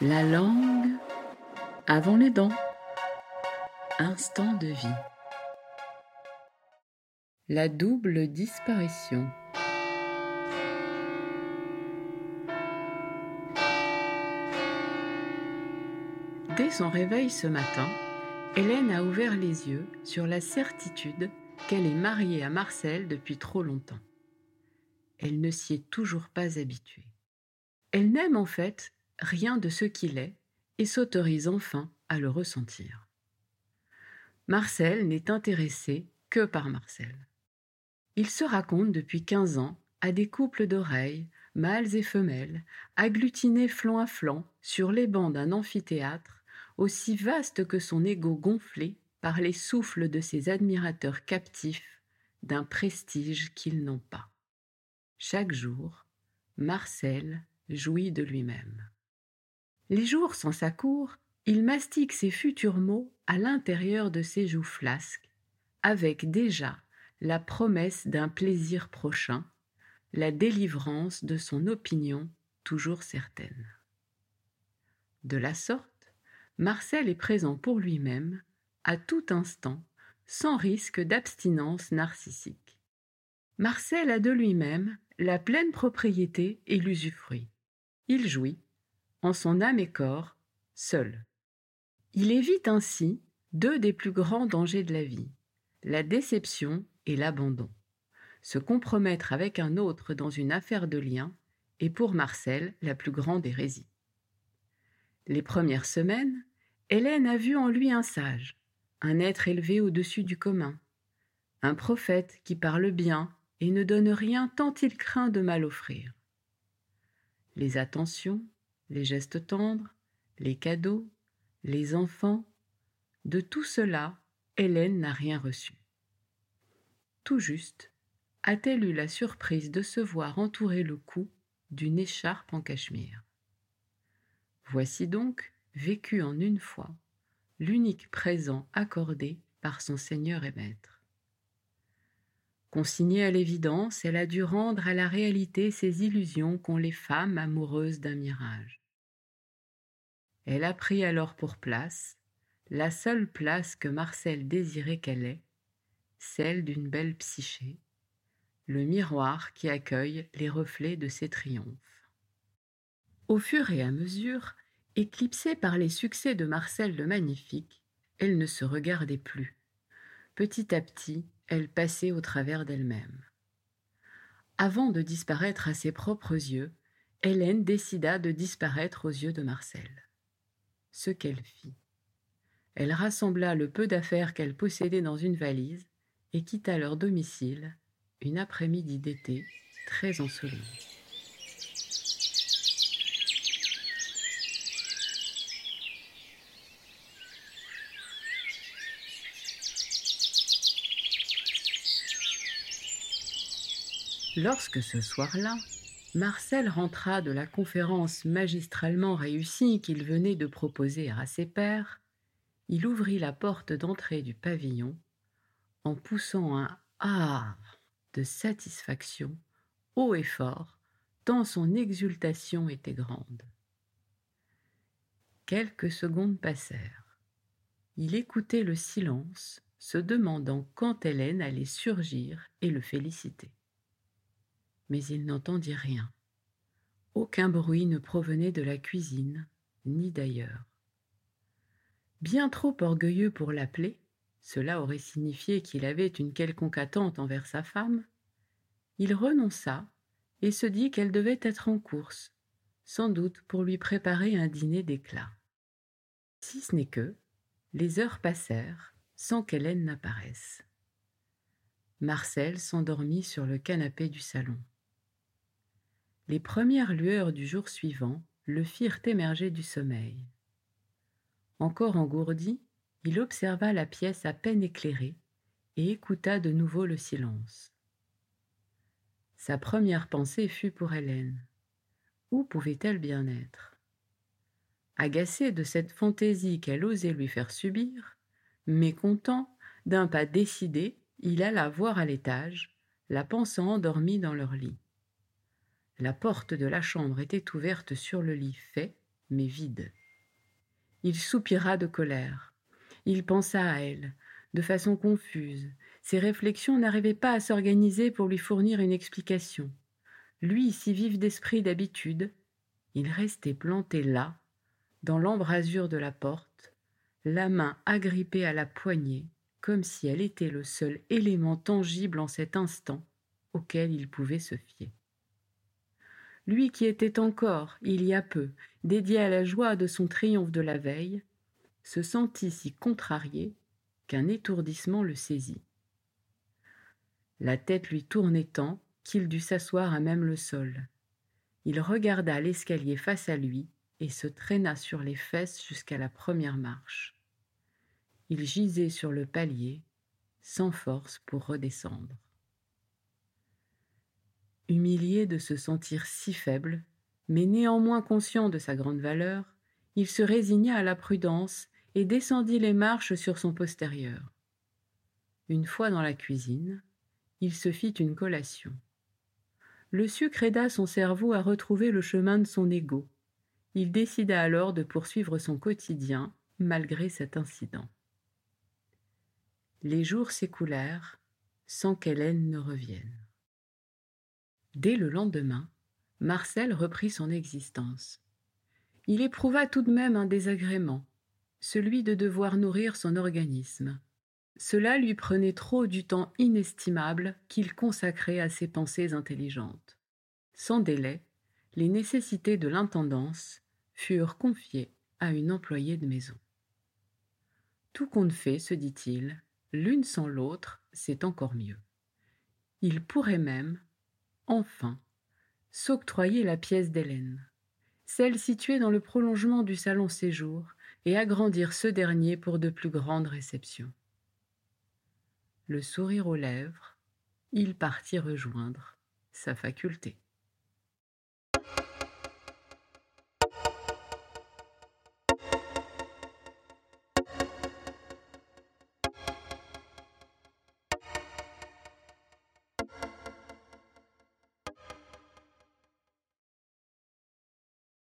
La langue avant les dents. Instant de vie. La double disparition. Dès son réveil ce matin, Hélène a ouvert les yeux sur la certitude qu'elle est mariée à Marcel depuis trop longtemps. Elle ne s'y est toujours pas habituée. Elle n'aime en fait rien de ce qu'il est et s'autorise enfin à le ressentir. Marcel n'est intéressé que par Marcel. Il se raconte depuis 15 ans à des couples d'oreilles, mâles et femelles, agglutinés flanc à flanc sur les bancs d'un amphithéâtre, aussi vaste que son égo gonflé par les souffles de ses admirateurs captifs d'un prestige qu'ils n'ont pas. Chaque jour, Marcel jouit de lui-même. Les jours sans sa cour, il mastique ses futurs mots à l'intérieur de ses joues flasques, avec déjà la promesse d'un plaisir prochain, la délivrance de son opinion toujours certaine. De la sorte, Marcel est présent pour lui-même, à tout instant, sans risque d'abstinence narcissique. Marcel a de lui-même la pleine propriété et l'usufruit. Il jouit, en son âme et corps, seul. Il évite ainsi deux des plus grands dangers de la vie, la déception et l'abandon. Se compromettre avec un autre dans une affaire de lien est pour Marcel la plus grande hérésie. Les premières semaines, Hélène a vu en lui un sage, un être élevé au-dessus du commun, un prophète qui parle bien et ne donne rien tant il craint de mal offrir. Les attentions, les gestes tendres, les cadeaux, les enfants, de tout cela, Hélène n'a rien reçu. Tout juste a-t-elle eu la surprise de se voir entourer le cou d'une écharpe en cachemire. Voici donc, vécu en une fois, l'unique présent accordé par son Seigneur et Maître. Consignée à l'évidence, elle a dû rendre à la réalité ces illusions qu'ont les femmes amoureuses d'un mirage. Elle a pris alors pour place, la seule place que Marcel désirait qu'elle ait, celle d'une belle psyché, le miroir qui accueille les reflets de ses triomphes. Au fur et à mesure, éclipsée par les succès de Marcel le Magnifique, elle ne se regardait plus. Petit à petit, elle passait au travers d'elle-même. Avant de disparaître à ses propres yeux, Hélène décida de disparaître aux yeux de Marcel. Ce qu'elle fit. Elle rassembla le peu d'affaires qu'elle possédait dans une valise et quitta leur domicile, une après-midi d'été très ensoleillée. Lorsque ce soir-là, Marcel rentra de la conférence magistralement réussie qu'il venait de proposer à ses pairs, il ouvrit la porte d'entrée du pavillon en poussant un « ah » de satisfaction, haut et fort, tant son exultation était grande. Quelques secondes passèrent. Il écoutait le silence, se demandant quand Hélène allait surgir et le féliciter. Mais il n'entendit rien. Aucun bruit ne provenait de la cuisine, ni d'ailleurs. Bien trop orgueilleux pour l'appeler, cela aurait signifié qu'il avait une quelconque attente envers sa femme, il renonça et se dit qu'elle devait être en course, sans doute pour lui préparer un dîner d'éclat. Si ce n'est que, les heures passèrent sans qu'Hélène n'apparaisse. Marcel s'endormit sur le canapé du salon. Les premières lueurs du jour suivant le firent émerger du sommeil. Encore engourdi, il observa la pièce à peine éclairée et écouta de nouveau le silence. Sa première pensée fut pour Hélène. Où pouvait-elle bien être? Agacé de cette fantaisie qu'elle osait lui faire subir, mécontent, d'un pas décidé, il alla voir à l'étage, la pensant endormie dans leur lit. La porte de la chambre était ouverte sur le lit fait, mais vide. Il soupira de colère. Il pensa à elle, de façon confuse. Ses réflexions n'arrivaient pas à s'organiser pour lui fournir une explication. Lui, si vif d'esprit d'habitude, il restait planté là, dans l'embrasure de la porte, la main agrippée à la poignée, comme si elle était le seul élément tangible en cet instant auquel il pouvait se fier. Lui qui était encore, il y a peu, dédié à la joie de son triomphe de la veille, se sentit si contrarié qu'un étourdissement le saisit. La tête lui tournait tant qu'il dut s'asseoir à même le sol. Il regarda l'escalier face à lui et se traîna sur les fesses jusqu'à la première marche. Il gisait sur le palier, sans force pour redescendre. Humilié de se sentir si faible, mais néanmoins conscient de sa grande valeur, il se résigna à la prudence et descendit les marches sur son postérieur. Une fois dans la cuisine, il se fit une collation. Le sucre aida son cerveau à retrouver le chemin de son ego. Il décida alors de poursuivre son quotidien malgré cet incident. Les jours s'écoulèrent sans qu'Hélène ne revienne. Dès le lendemain, Marcel reprit son existence. Il éprouva tout de même un désagrément, celui de devoir nourrir son organisme. Cela lui prenait trop du temps inestimable qu'il consacrait à ses pensées intelligentes. Sans délai, les nécessités de l'intendance furent confiées à une employée de maison. Tout compte fait, se dit-il, l'une sans l'autre, c'est encore mieux. Il pourrait même, enfin, s'octroyer la pièce d'Hélène, celle située dans le prolongement du salon séjour, et agrandir ce dernier pour de plus grandes réceptions. Le sourire aux lèvres, il partit rejoindre sa faculté.